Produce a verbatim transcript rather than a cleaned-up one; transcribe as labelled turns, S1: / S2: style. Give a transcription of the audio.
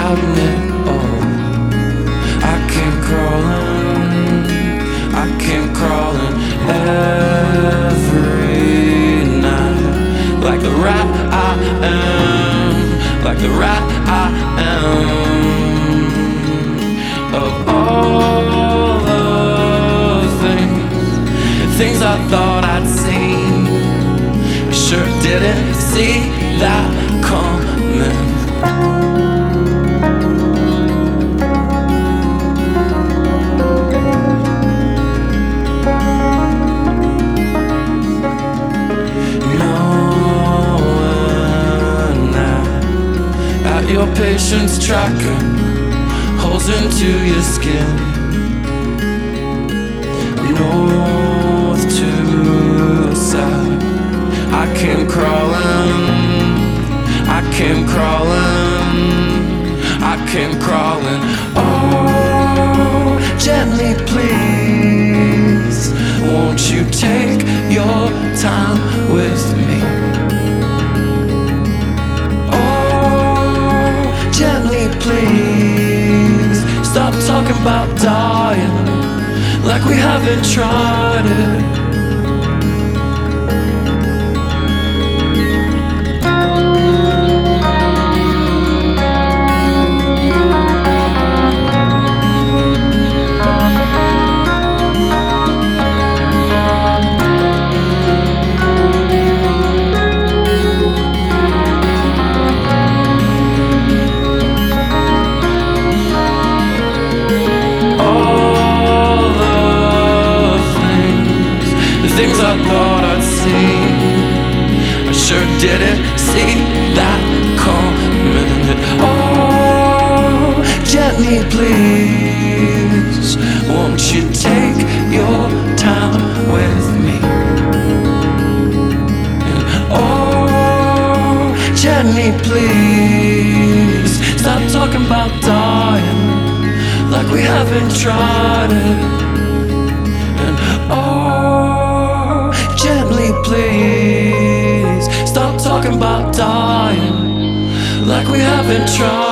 S1: doubting it all. I came crawling, I came crawling every night, like the rat I am, like the rat I am. Of all the things, things I thought I'd seen, I sure didn't see that coming. Your patience tracker holes into your skin. North to south, I came crawling, I came crawling, I came crawling. Oh, gently please, won't you take your time with me? Gently please, stop talking about dying like we haven't tried it. Things I thought I'd see, I sure didn't see that coming. Oh, gently please, won't you take your time with me? And oh, gently please, stop talking about dying like we haven't tried it. And oh, gently please, stop talking about dying like we haven't tried.